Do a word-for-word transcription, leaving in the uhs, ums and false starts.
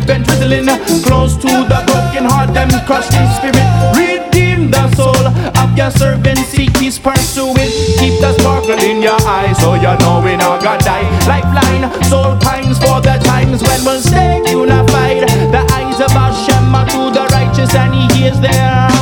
been drizzling close to the broken heart, them crushed in spirit. Redeem the soul of your servant, seek his pursuing. Keep the sparkle in your eyes so you know we not gonna die. Lifeline, soul times for the times when we'll stay unified. The eyes of Hashem are to the righteous and he is there.